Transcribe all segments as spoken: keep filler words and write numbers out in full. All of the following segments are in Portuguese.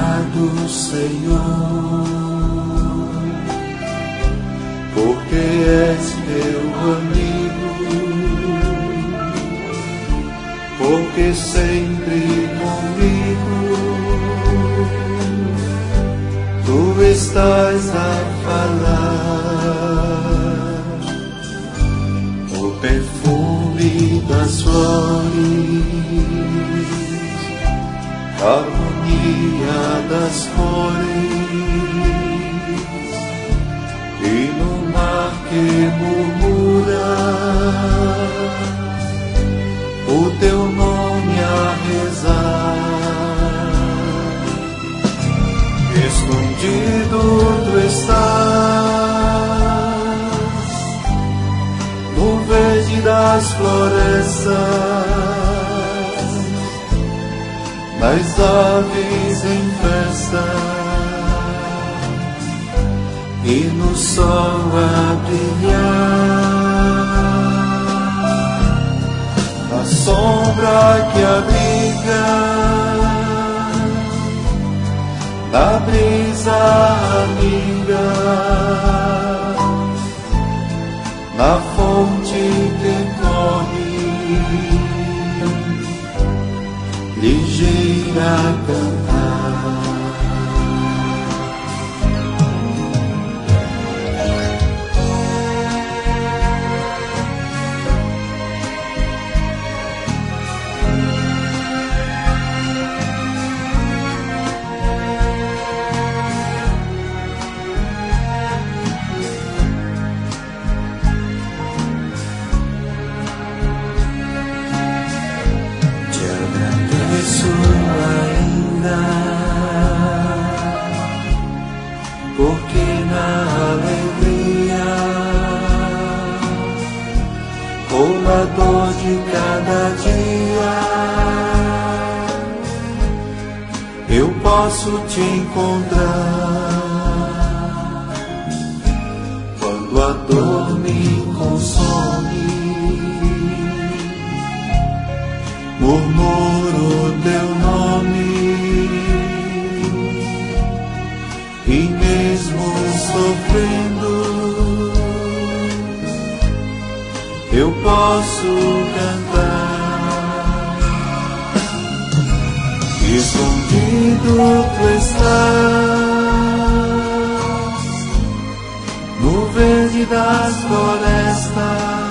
Obrigado, Senhor, porque és meu amigo, porque sempre comigo tu estás a falar. O perfume das flores, a harmonia das cores, e no mar que murmura o teu nome a rezar. Escondido tu estás no verde das florestas, nas aves em festa e no sol a brilhar. A sombra que abriga, na brisa amiga, na fonte que corre, ligeira a cantar. Porque na alegria ou na dor de cada dia eu posso te encontrar. Quando a dor me consome, murmuro teu nome, e mesmo sofrendo eu posso cantar. Escondido tu estás no verde das florestas,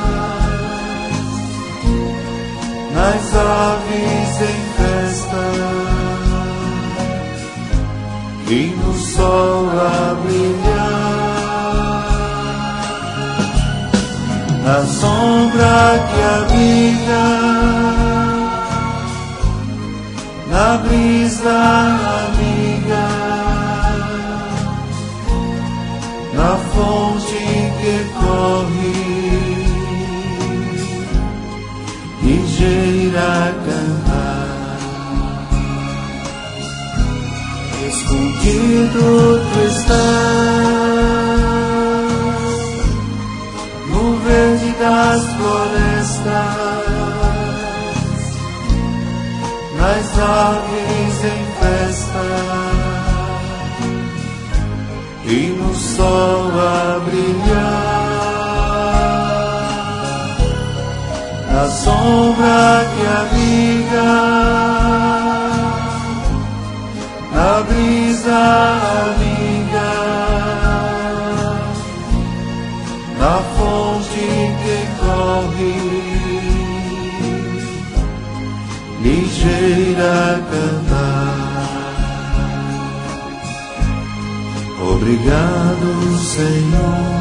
nas aves em festa e no sol a brilhar. Na sombra que abriga, na brisa amiga, na fonte que corre, ligeira a cantar. Escondido tu estás no verde das florestas, nas aves em festa e no sol a brilhar. Na sombra que abriga, na brisa amiga, na fonte que corre, ligeira a cantar. Obrigado, Senhor,